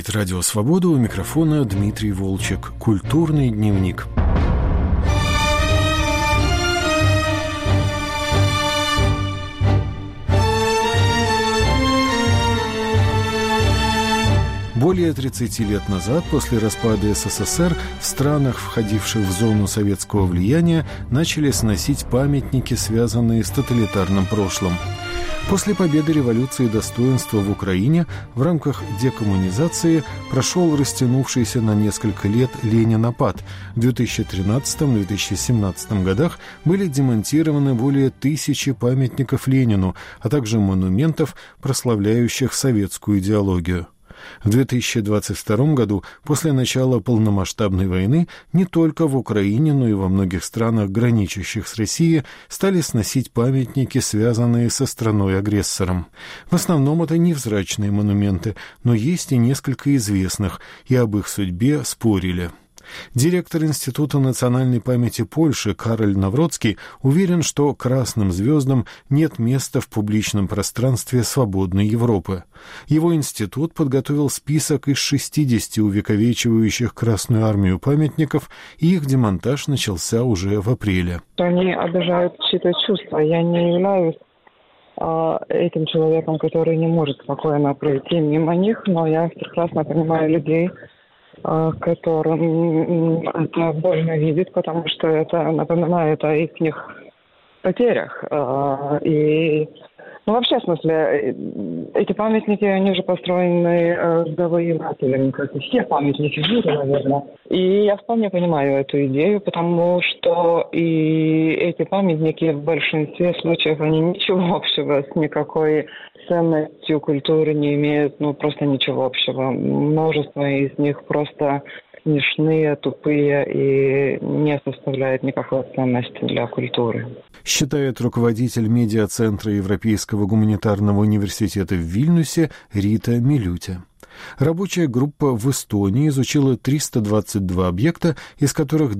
Радио «Свобода», у микрофона Дмитрий Волчек. Культурный дневник. Более 30 лет назад, после распада СССР, в странах, входивших в зону советского влияния, начали сносить памятники, связанные с тоталитарным прошлым. После победы революции достоинства в Украине в рамках декоммунизации прошел растянувшийся на несколько лет Ленинопад. В 2013-2017 годах были демонтированы более 1000 памятников Ленину, а также монументов, прославляющих советскую идеологию. В 2022 году, после начала полномасштабной войны, не только в Украине, но и во многих странах, граничащих с Россией, стали сносить памятники, связанные со страной-агрессором. В основном это невзрачные монументы, но есть и несколько известных, и об их судьбе спорили. Директор Института национальной памяти Польши Кароль Навроцкий уверен, что красным звездам нет места в публичном пространстве свободной Европы. Его институт подготовил список из 60 увековечивающих Красную армию памятников, и их демонтаж начался уже в апреле. Они обижают чьи-то чувства. Я не являюсь этим человеком, который не может спокойно пройти мимо них, но я прекрасно понимаю людей, которым это больно видеть, потому что это напоминает о их потерях. Вообще, в смысле, эти памятники, они же построены завоевателями, как и все памятники в мире, наверное. И я вполне понимаю эту идею, потому что и эти памятники в большинстве случаев, они ничего общего с никакой ценностью культуры не имеют, просто ничего общего. Множество из них просто смешные, тупые и не составляют никакой ценности для культуры. Считает руководитель медиацентра Европейского гуманитарного университета в Вильнюсе Рита Милютя. Рабочая группа в Эстонии изучила 322 объекта, из которых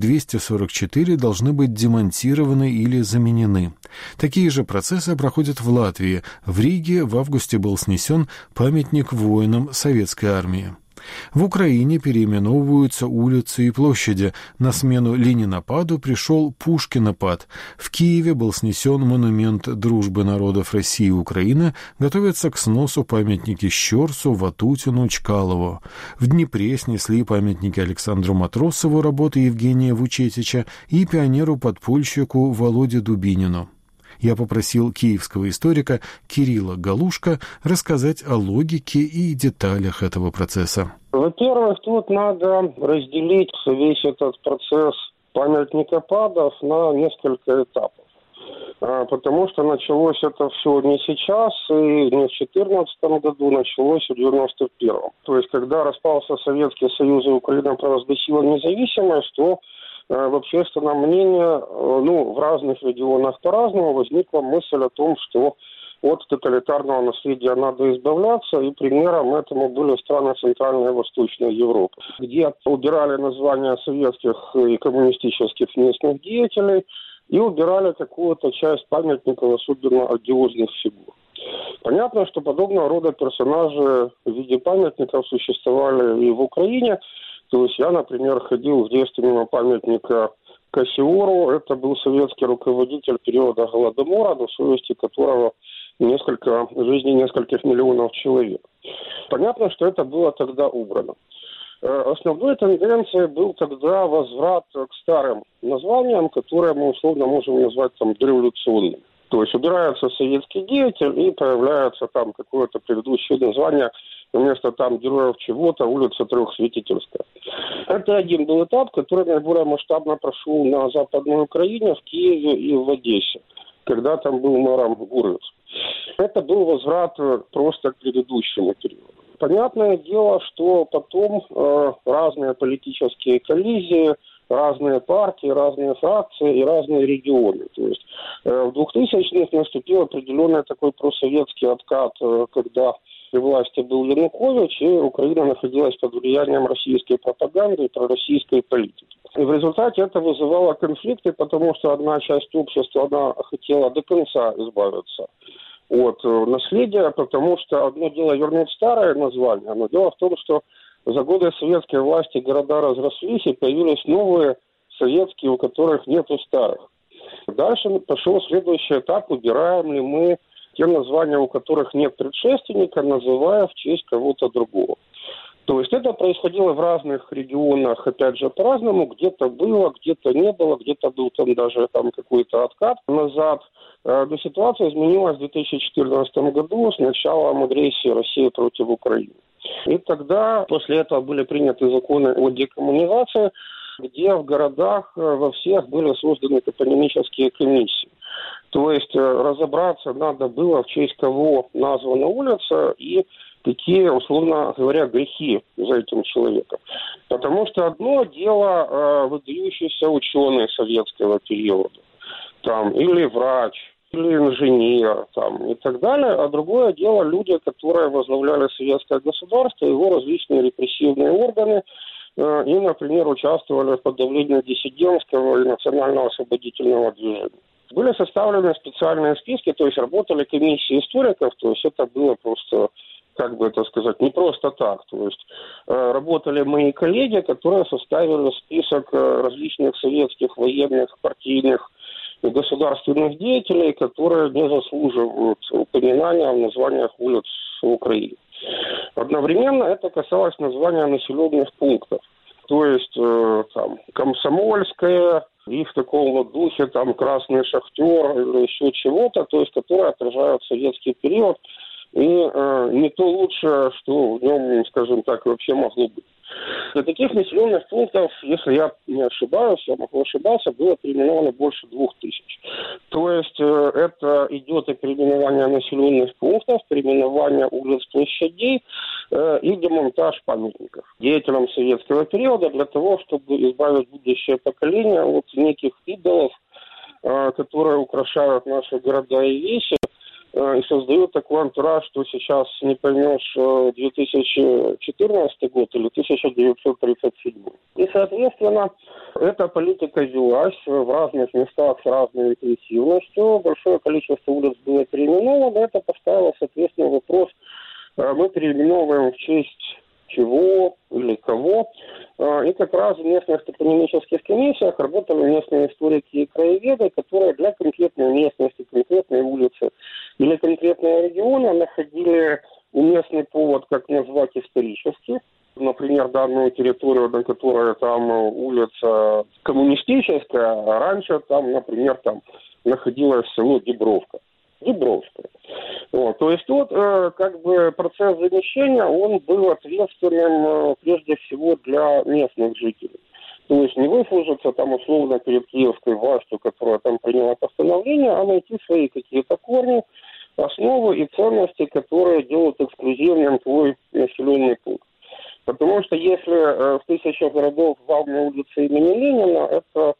244 должны быть демонтированы или заменены. Такие же процессы проходят в Латвии. В Риге в августе был снесен памятник воинам Советской армии. В Украине переименовываются улицы и площади. На смену Ленинопаду пришел Пушкинопад. В Киеве был снесен монумент дружбы народов России и Украины. Готовятся к сносу памятники Щорсу, Ватутину, Чкалову. В Днепре снесли памятники Александру Матросову, работы Евгения Вучетича, и пионеру-подпольщику Володе Дубинину. Я попросил киевского историка Кирилла Галушка рассказать о логике и деталях этого процесса. Во-первых, тут надо разделить весь этот процесс памятникопадов на несколько этапов. Потому что началось это все не сейчас, и не в 2014 году, началось в 1991. То есть, когда распался Советский Союз и Украина провозгласила независимость, то в общественном мнении, в разных регионах по-разному возникла мысль о том, что от тоталитарного наследия надо избавляться, и примером этому были страны Центральной и Восточной Европы, где убирали названия советских и коммунистических местных деятелей и убирали какую-то часть памятников, особенно одиозных фигур. Понятно, что подобного рода персонажи в виде памятников существовали и в Украине. То есть я, например, ходил в детстве мимо памятника Кассиору. Это был советский руководитель периода Голодомора, до совести которого жизни нескольких миллионов человек. Понятно, что это было тогда убрано. Основной тенденцией был тогда возврат к старым названиям, которые мы условно можем назвать дореволюционными. То есть убирается советский деятель и появляется там какое-то предыдущее название, вместо героев чего-то улица Трехсвятительская. Это один был этап, который наиболее масштабно прошел на Западной Украине, в Киеве и в Одессе, когда там был мэром Гурвиц. Это был возврат просто к предыдущему периоду. Понятное дело, что потом разные политические коллизии, разные партии, разные фракции и разные регионы. То есть в 2000-х наступил определенный такой просоветский откат, когда при власти был Янукович, и Украина находилась под влиянием российской пропаганды и пророссийской политики. И в результате это вызывало конфликты, потому что одна часть общества, она хотела до конца избавиться от наследия, потому что одно дело вернуть старое название, но дело в том, что за годы советской власти города разрослись и появились новые советские, у которых нету старых. Дальше пошел следующий этап, убираем ли мы те названия, у которых нет предшественника, называя в честь кого-то другого. То есть это происходило в разных регионах, опять же, по-разному. Где-то было, где-то не было, где-то был там даже какой-то откат назад. Но ситуация изменилась в 2014 году с началом агрессии России против Украины. И тогда после этого были приняты законы о декоммунизации, где в городах во всех были созданы топонимические комиссии. То есть разобраться надо было, в честь кого названа улица и какие, условно говоря, грехи за этим человеком. Потому что одно дело выдающийся ученый советского периода, или врач, или инженер, и так далее, а другое дело люди, которые возглавляли советское государство, его различные репрессивные органы, и, например, участвовали в подавлении диссидентского и национального освободительного движения. Были составлены специальные списки, то есть работали комиссии историков, то есть это было просто, не просто так. То есть работали мои коллеги, которые составили список различных советских военных, партийных и государственных деятелей, которые не заслуживают упоминания в названиях улиц в Украине. Одновременно это касалось названия населенных пунктов. То есть Комсомольская и в таком духе Красный Шахтер или еще чего-то, то есть которые отражают советский период и не то лучшее, что в нем, вообще могло быть. Для таких населенных пунктов, если я не ошибаюсь, я могу ошибаться, было переименовано больше 2000. То есть это идет и переименование населенных пунктов, переименование улиц, площадей и демонтаж памятников деятелям советского периода для того, чтобы избавить будущее поколение от неких идолов, которые украшают наши города и вещи, и создают такой антураж, что сейчас не поймешь 2014 год или 1937. И, соответственно, эта политика велась в разных местах с разной интенсивностью. Большое количество улиц было переименовано. Это поставило, соответственно, вопрос, мы переименовываем в честь чего или кого. И как раз в местных топонимических комиссиях работали местные историки и краеведы, которые для конкретной местности, конкретной улицы или конкретного региона находили уместный повод, как назвать исторически. Например, данную территорию, на которой улица коммунистическая, а раньше находилось село Дубровка. То есть процесс замещения, он был ответственным прежде всего для местных жителей. То есть не выслужиться условно перед киевской властью, которая приняла постановление, а найти свои какие-то корни, основы и ценности, которые делают эксклюзивным твой населенный пункт. Потому что если в тысячах городов главная улица имени Ленина, это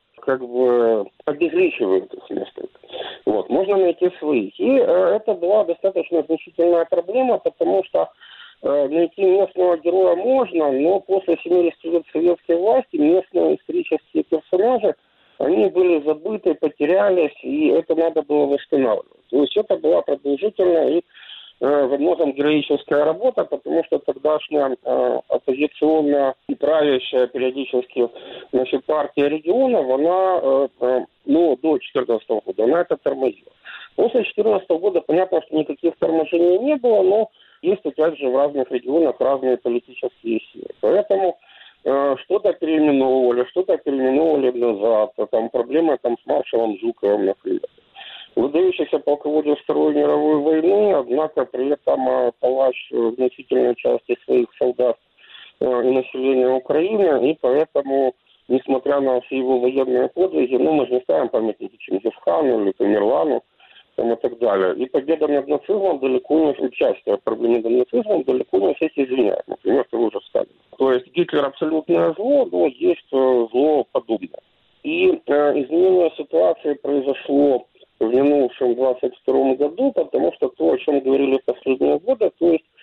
обезличивает их несколько. Можно найти своих. И это была достаточно значительная проблема, потому что найти местного героя можно, но после 70 лет советской власти местные исторические персонажи, они были забыты, потерялись, и это надо было восстанавливать. То есть это была продолжительная и во многом героическая работа, потому что тогдашняя оппозиционная и правящая периодически партия регионов, она до 2014 года, она это тормозила. После 2014 года понятно, что никаких торможений не было, но есть опять же в разных регионах разные политические силы. Поэтому что-то переименовывали назад, проблемы с маршалом Жуковым, например. Выдающийся полководец Второй мировой войны, однако при этом палач значительной части своих солдат и населения Украины, и поэтому, несмотря на все его военные подвиги, мы же не ставим памятники Чингисхану или Тамерлану и так далее. И победа над нацизмом далеко не участие в проблеме над нацизмом далеко не всех извиняет, например, того же Сталина. То есть Гитлер абсолютное зло, но есть зло подобное. И изменение ситуации произошло в минувшем 22 году, потому что то, о чем говорили последние годы, то есть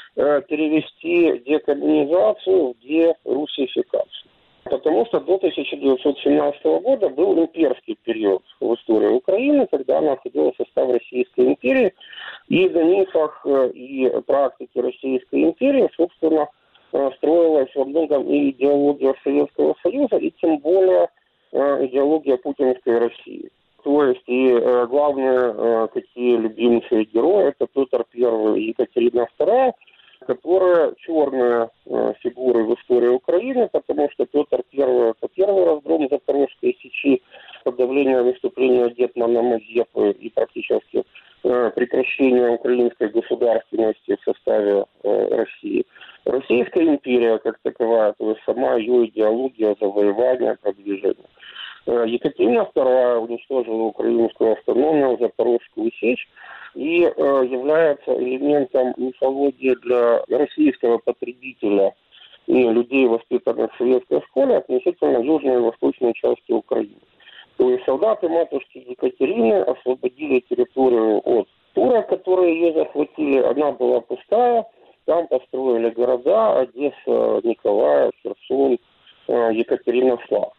перевести декоммунизацию в дерусификацию. Потому что до 1917 года был имперский период в истории Украины, когда она входила в состав Российской империи, и на мифах и практике Российской империи, собственно, строилась во многом и идеология Советского Союза, и тем более идеология путинской России. То есть и главные такие любимцы герои — это Петр I и Екатерина II, которые черные фигуры в истории Украины, потому что Петр I — это первый разгром Запорожской сечи, подавление выступления гетмана Мазепы и практически прекращение украинской государственности в составе России. Российская империя как таковая, то есть сама ее идеология завоевания, продвижения. Екатерина II уничтожила украинскую автономию, Запорожскую сечь, и является элементом мифологии для российского потребителя и людей, воспитанных в советской школе, относительно южной и восточной части Украины. То есть солдаты матушки Екатерины освободили территорию от турок, которые ее захватили. Она была пустая, там построили города: Одесса, Николаев, Херсон, Екатеринослав.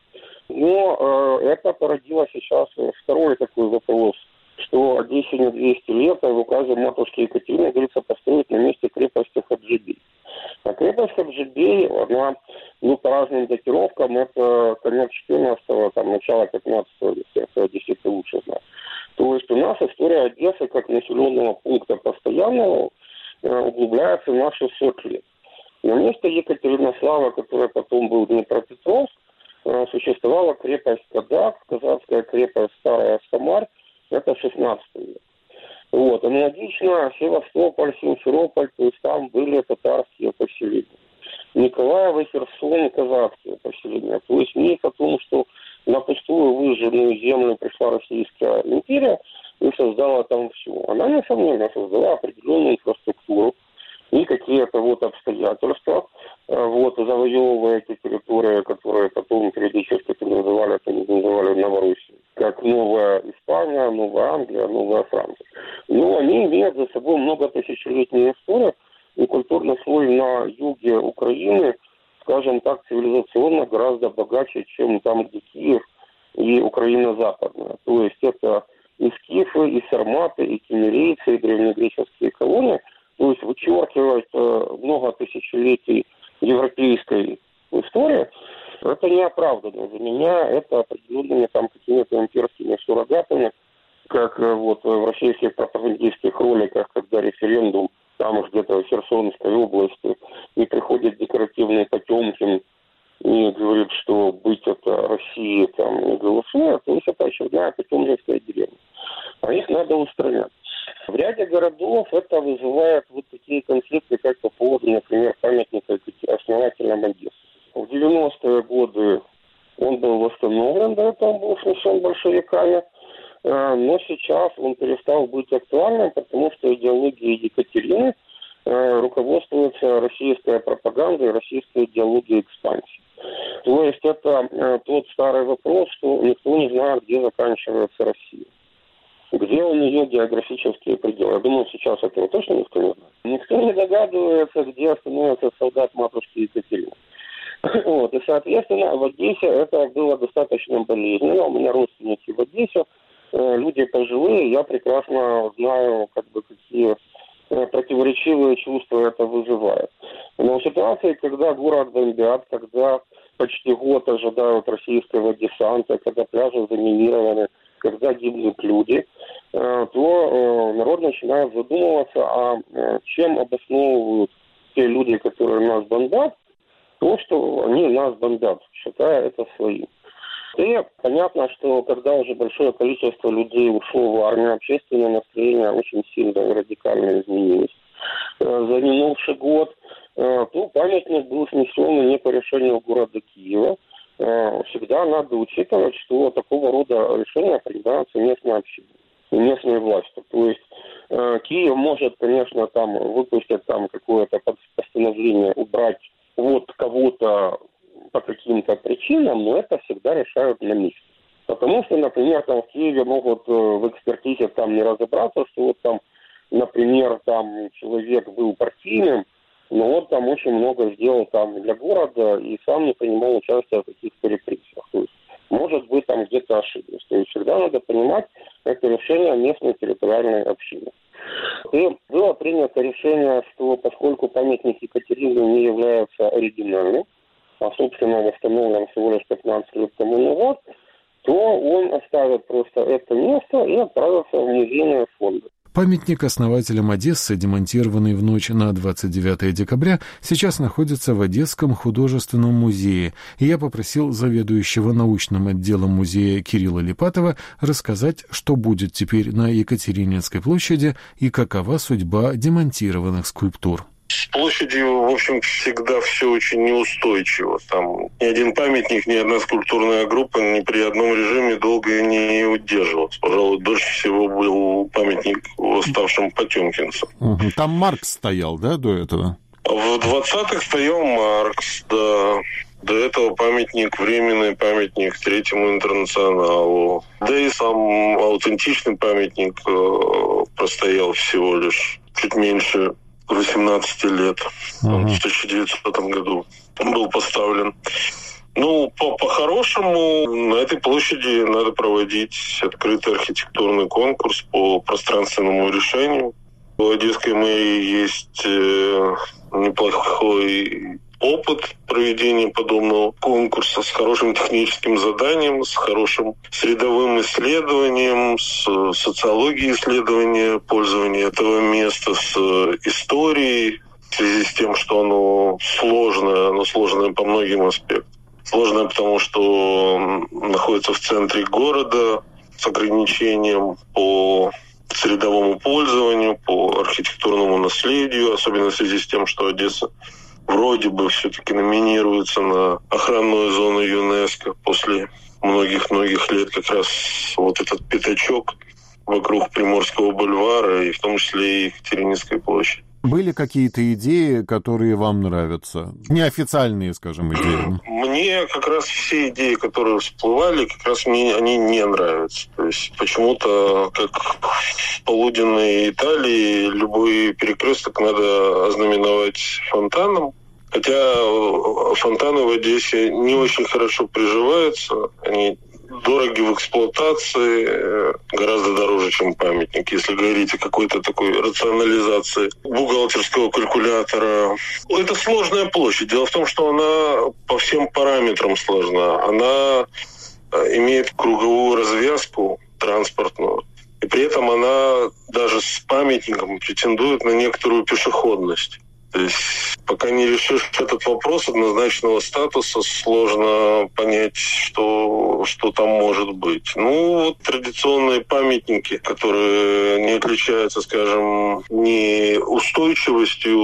Но это породило сейчас второй такой вопрос, что Одессе не 200 лет, а в указе матушки Екатерины говорится построить на месте крепости Хаджибей. А крепость Хаджибей, она, по разным датировкам, это конец 14-го, начало 15-го века, это действительно лучше знать. То есть у нас история Одессы как населенного пункта постоянного углубляется на 600 лет. На месте Екатеринослава, который потом был Днепропетровск, существовала крепость Кадак, казацкая крепость Старая Самарь, это 16 век. Аналогично Севастополь, Симферополь, то есть там были татарские поселения. Николаев и Херсон — казацкие поселения. То есть миф о том, что на пустую выжженную землю пришла Российская империя и создала там все. Она, несомненно, создала определенную инфраструктуру и какие-то обстоятельства, завоевывая эти территории, которые потом периодически называли Новороссией, как Новая Испания, Новая Англия, Новая Франция. Но они имеют за собой многотысячелетнюю историю, и культурный слой на юге Украины, скажем так, цивилизационно гораздо богаче, чем там, где Киев и Украина западная. То есть это и скифы, и сарматы, и кемерийцы, и древнегреческие колонии. То есть вычеркивать много тысячелетий европейской истории, это неоправданно. Для меня это определенными какими-то имперскими суррогатами, как в российских пропагандистских роликах, когда референдум там где-то в Херсонской области, и приходит декоративный Потемкин и говорит, что быть это России не голосует, то есть это очередная потемкинская деревня. А их надо устранять. В ряде городов это вызывает такие конфликты, как по поводу, например, памятника основателям Одессы. В 90-е годы он был восстановлен, до этого был снесен большевиками, но сейчас он перестал быть актуальным, потому что идеологией Екатерины руководствуется российская пропаганда и российская идеология экспансии. То есть это тот старый вопрос, что никто не знает, где заканчивается Россия. Где у нее географические пределы? Я думаю, сейчас этого точно никто не знает. Никто не догадывается, где остановится солдат матушки Екатерины. И, соответственно, в Одессе это было достаточно болезненно. У меня родственники в Одессе, люди пожилые, я прекрасно знаю, какие противоречивые чувства это вызывает. Но в ситуации, когда город бомбят, когда почти год ожидают российского десанта, когда пляжи заминированы, когда гибнут люди, то народ начинает задумываться, а чем обосновывают те люди, которые нас бомбят, то, что они нас бомбят, считая это своим. И понятно, что когда уже большое количество людей ушло в армию, общественное настроение очень сильно и радикально изменилось за минувший год, то памятник был снесен не по решению города Киева. Всегда надо учитывать, что такого рода решения принимаются местной общиной и местной властью. То есть Киев может, конечно, выпустить какое-то постановление убрать кого-то по каким-то причинам, но это всегда решают на месте. Потому что, например, в Киеве могут в экспертизе не разобраться, что например, человек был партийным, но он очень много сделал для города и сам не принимал участия в каких-то репрессиях. То есть, может быть, где-то ошиблись. То есть всегда надо понимать, это решение местной территориальной общины. И было принято решение, что поскольку памятник Екатерины не является оригинальным, а, собственно, восстановлен всего лишь 15 лет тому назад, то он оставит просто это место и отправится в музейные фонды. Памятник основателям Одессы, демонтированный в ночь на 29 декабря, сейчас находится в Одесском художественном музее, и я попросил заведующего научным отделом музея Кирилла Липатова рассказать, что будет теперь на Екатерининской площади и какова судьба демонтированных скульптур. С площадью, в общем, всегда все очень неустойчиво. Там ни один памятник, ни одна скульптурная группа ни при одном режиме долго не удерживалась. Пожалуй, дольше всего был памятник восставшим потемкинцам. Там Маркс стоял, да, до этого? В 20-х стоял Маркс, да. До этого памятник, временный памятник Третьему интернационалу. Да и сам аутентичный памятник простоял всего лишь чуть меньше 18 лет. Он в 1900 году был поставлен. Ну, по-хорошему, на этой площади надо проводить открытый архитектурный конкурс по пространственному решению. В Одесской мэрии есть неплохой опыт проведения подобного конкурса с хорошим техническим заданием, с хорошим средовым исследованием, с социологией исследования пользования этого места, с историей, в связи с тем, что оно сложное по многим аспектам. Сложное, потому что находится в центре города с ограничением по средовому пользованию, по архитектурному наследию, особенно в связи с тем, что Одесса вроде бы все-таки номинируется на охранную зону ЮНЕСКО после многих-многих лет, как раз вот этот пятачок вокруг Приморского бульвара и в том числе и Екатерининской площади. Были какие-то идеи, которые вам нравятся? Неофициальные, скажем, идеи. Мне как раз все идеи, которые всплывали, как раз мне они не нравятся. То есть почему-то, как в полуденной Италии, любой перекресток надо ознаменовать фонтаном. Хотя фонтаны в Одессе не очень хорошо приживаются. Они дороги в эксплуатации, гораздо дороже, чем памятник. Если говорить о какой-то такой рационализации бухгалтерского калькулятора. Это сложная площадь. Дело в том, что она по всем параметрам сложна. Она имеет круговую развязку транспортную. И при этом она даже с памятником претендует на некоторую пешеходность. То есть пока не решишь этот вопрос однозначного статуса, сложно понять, что там может быть. Ну, вот традиционные памятники, которые не отличаются, скажем, ни устойчивостью,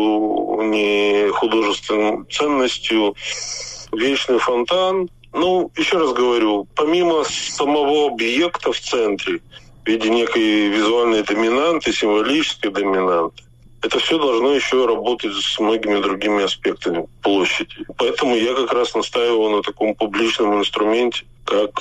ни художественной ценностью. Вечный фонтан. Ну, еще раз говорю, помимо самого объекта в центре, в виде некой визуальной доминанты, символической доминанты, это все должно еще работать с многими другими аспектами площади. Поэтому я как раз настаиваю на таком публичном инструменте, как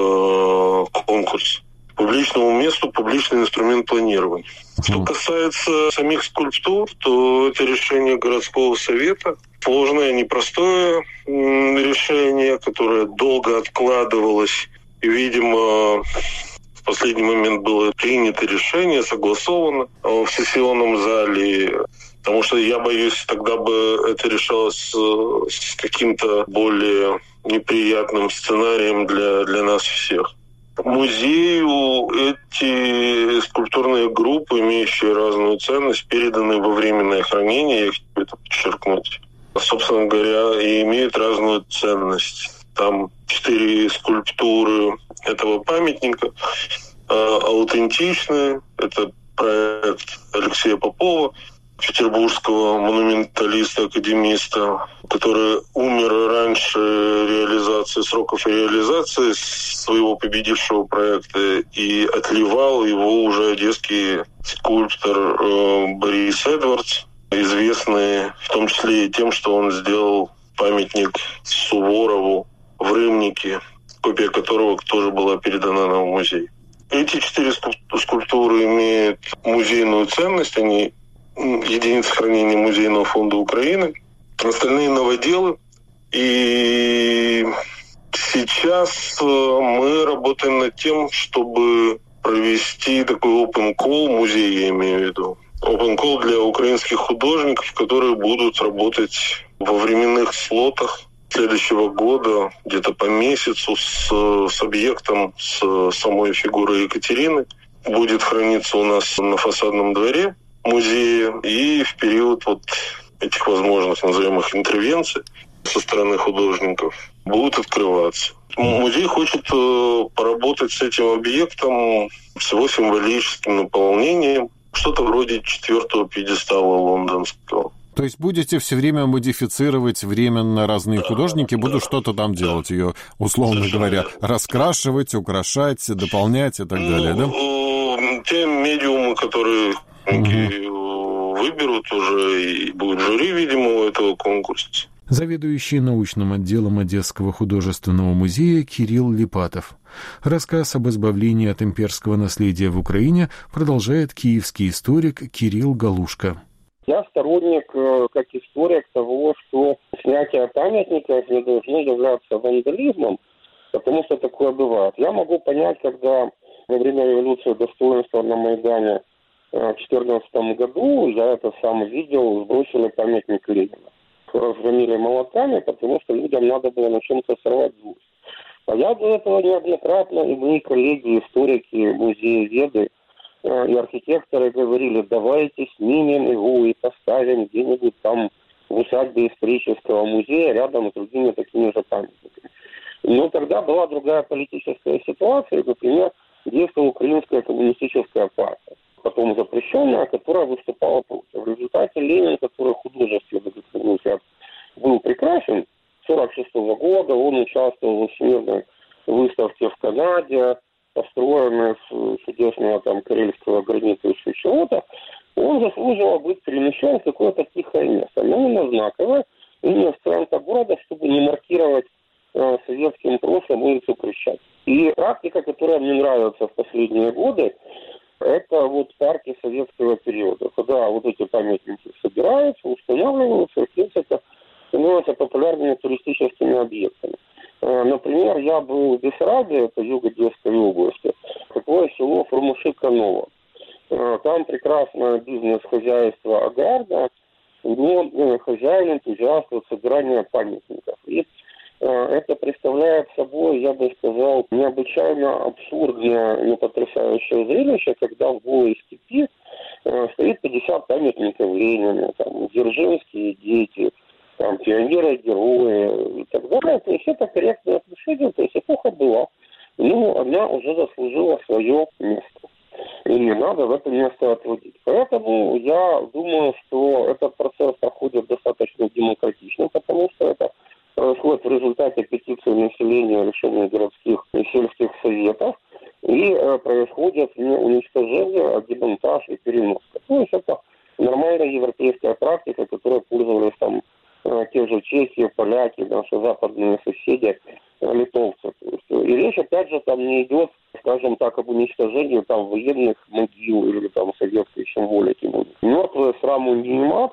конкурс. Публичному месту публичный инструмент планирования. Что касается самих скульптур, то это решение городского совета. Сложное, непростое решение, которое долго откладывалось. И, видимо, в последний момент было принято решение, согласовано в сессионном зале. Потому что я боюсь, тогда бы это решалось с каким-то более неприятным сценарием для нас всех. Музею эти скульптурные группы, имеющие разную ценность, переданы во временное хранение, я хочу это подчеркнуть. Собственно говоря, и имеют разную ценность. Там 4 скульптуры этого памятника аутентичные. Это проект Алексея Попова, петербургского монументалиста-академиста, который умер раньше сроков реализации своего победившего проекта, и отливал его уже одесский скульптор Борис Эдвардс, известный в том числе и тем, что он сделал памятник Суворову в Рымнике, копия которого тоже была передана нам в музей. Эти 4 скульптуры имеют музейную ценность, они единицы хранения Музейного фонда Украины, остальные новоделы. И сейчас мы работаем над тем, чтобы провести такой open call, музей я имею в виду. Open call для украинских художников, которые будут работать во временных слотах следующего года, где-то по месяцу, с объектом, с самой фигурой Екатерины. Будет храниться у нас на фасадном дворе музея, и в период вот этих возможных, назовем их, интервенций со стороны художников будут открываться. Музей хочет поработать с этим объектом, с его символическим наполнением, что-то вроде 4-го пьедестала лондонского. То есть будете все время модифицировать временно разные художники, будут что-то там делать, ее, условно говоря, раскрашивать, украшать, дополнять и так далее, да? Те медиумы, которые выберут уже, и будет жюри, видимо, у этого конкурса. Заведующий научным отделом Одесского художественного музея Кирилл Липатов. Рассказ об избавлении от имперского наследия в Украине продолжает киевский историк Кирилл Галушка. Я сторонник, как историк, того, что снятие памятников не должно являться вандализмом, потому что такое бывает. Я могу понять, когда во время революции достоинства на Майдане в 2014 году, я это сам видел, сбросили памятник Ленина. Разгромили молотами, потому что людям надо было на чем-то сорвать злость. А я до этого неоднократно, и мои коллеги, историки, музееведы и архитекторы говорили, давайте снимем его и поставим где-нибудь там в усадьбе исторического музея рядом с другими такими же памятниками. Но тогда была другая политическая ситуация, например, действовала Украинская коммунистическая партия, потом запрещенная, которая выступала против. В результате Ленин, который художественно был прекрасен, 1946 года он участвовал в всемирной выставке в Канаде, построенной с чудесного там карельского гранита еще чего-то, он заслуживал быть перемещен в какое-то тихое место. Но именно знаковое, именно в центр города, чтобы не маркировать советским прошлым улицу Крещатик. И практика, которая мне нравится в последние годы, это вот парки советского периода, когда вот эти памятники собираются, устанавливаются, и, в принципе, становятся популярными туристическими объектами. Например, я был в Бессарабии, это юг Одесской области, такое село Фурмаши-Каново. Там прекрасное бизнес-хозяйство аграрное, но хозяин энтузиаст собирания памятников. И это представляет собой, я бы сказал, необычайно абсурдное, не потрясающее зрелище, когда в голой степи стоит 50 памятников Ленину, там, дзержинские дети, там, пионеры-герои и так далее. То есть это корректное отношение, то есть эпоха была, но она уже заслужила свое место. И не надо в это место отводить. Поэтому я думаю, что этот процесс проходит достаточно демократично, потому что это происходит в результате петиции населения, решения городских и сельских советов, и происходит не уничтожение, а демонтаж и переноска. То есть это нормальная европейская практика, которой пользовались там те же чехи, поляки, наши западные соседи, литовцы. И речь, опять же, там не идет, скажем так, об уничтожении там военных могил или там советской символики. Мертвые сраму не имат,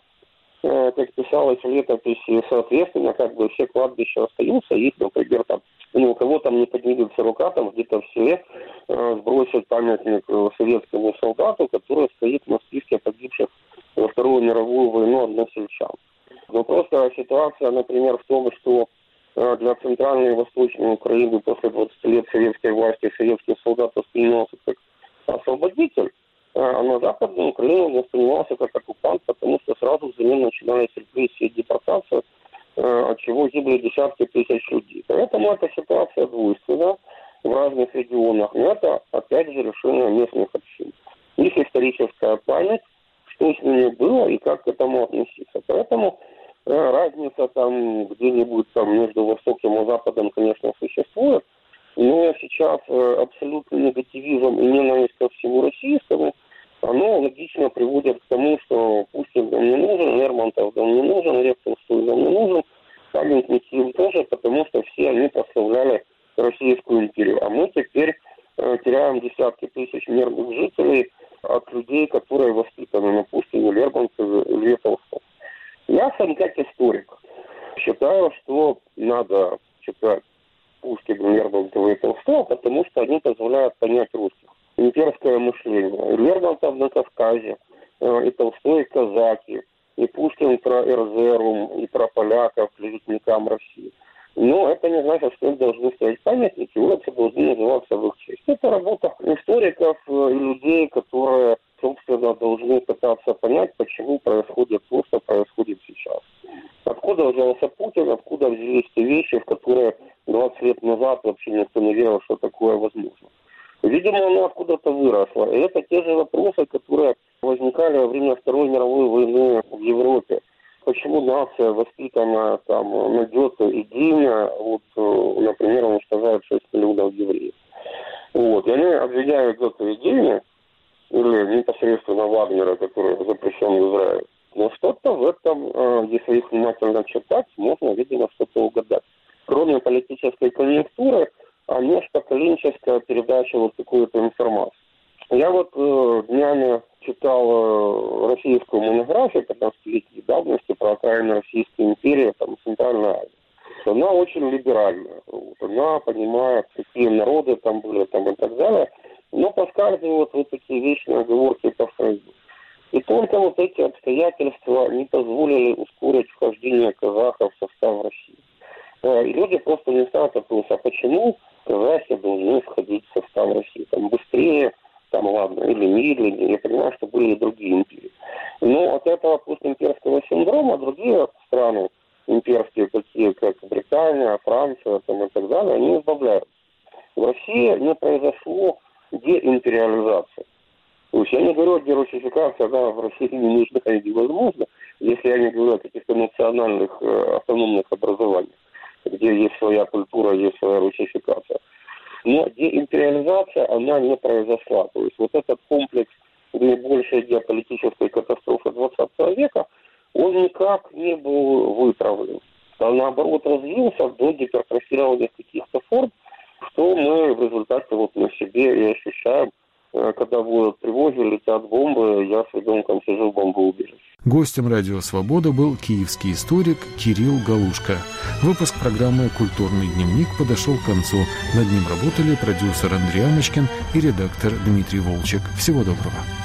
как писалось в летописи, соответственно, как бы все кладбища остаются, их, например, там, у кого там не поднимется рука, там где-то в селе сбросить памятник советскому солдату, который стоит на списке погибших во Вторую мировую войну односельчан. Но просто ситуация, например, в том, что для Центральной и Восточной Украины после 20 лет советской власти советский солдат воспринимался как освободитель, а на Западной Украине он воспринимался как оккупант, потому что сразу взамен начинались репрессии и депортации, от чего гибли десятки тысяч людей. Поэтому эта ситуация двойственна в разных регионах, но это, опять же, решение местных общин. Их историческая память, что с ними было и как к этому относиться. Поэтому разница там где-нибудь там между Востоком и Западом, конечно, существует, но сейчас абсолютный негативизм и ненависть ко всему российскому, оно логично приводит к тому, что Пушкин нам не нужен, Лермонтов нам не нужен, Лев Толстой нам не нужен, памятники им тоже, потому что все они прославляли Российскую империю. А мы теперь теряем десятки тысяч мирных жителей от людей, которые воспитаны на Пушкине, Лермонтове, Льве Толстом. Я сам как историк считаю, что надо читать Пушкина, Лермонтова и Толстого, потому что они позволяют понять русских. имперское мышление. И Лермонтов на Кавказе, и Толстой, и казаки, и Пушкин про Эрзерум, и про поляков, клеветникам России. Но это не значит, что им должны стоять памятники, улицы должны называться в их честь. Это работа историков и людей, которые, собственно, должны пытаться понять, почему происходит то, что происходит сейчас. Откуда взялся Путин, откуда взялись те вещи, в которые 20 лет назад вообще никто не верил, что такое возможно. Видимо, оно откуда-то выросло. И это те же вопросы, которые возникали во время Второй мировой войны в Европе. Почему нация, воспитанная там на Гёте и Дине, вот, например, уничтожает 6 миллионов евреев. Вот. И они обвиняют Гёте и Дине, или непосредственно Вагнера, который запрещен в Израиле. Но что-то в этом, если их внимательно читать, можно, видимо, что-то угадать. Кроме политической конъюнктуры, нечто поколенческая передача вот какой-то информации. Я вот днями читал российскую монографию 15-летней давности про окраины Российской империи, там, Центральная Азия. Она очень либеральная. Вот, она понимает, какие народы там были там, и так далее, но поскальзывают вот такие вечные оговорки по Фрейду. И только вот эти обстоятельства не позволили ускорить вхождение казахов в состав России. И люди просто не ставят вопрос, а почему казахи должны входить в состав России? Там быстрее, там ладно, или медленнее. Я понимаю, что были и другие империи. Но от этого постимперского синдрома другие страны имперские, такие как Британия, Франция там, и так далее, они избавляются. В России не произошло деимпериализация. То есть я не говорю о дерусификации, она в России не нужна и невозможна, если я не говорю о каких-то национальных автономных образованиях, где есть своя культура, есть своя русификация. Но деимпериализация, она не произошла. То есть вот этот комплекс наибольшей геополитической катастрофы 20 века, он никак не был выправлен. А наоборот развился до гипертрофированных каких-то форм, что мы в результате вот на себе и ощущаем, когда будут тревоги, летят бомбы, я с ребенком сижу в бомбоубежище. Гостем «Радио Свобода» был киевский историк Кирилл Галушко. Выпуск программы «Культурный дневник» подошел к концу. Над ним работали продюсер Андрей Амочкин и редактор Дмитрий Волчек. Всего доброго.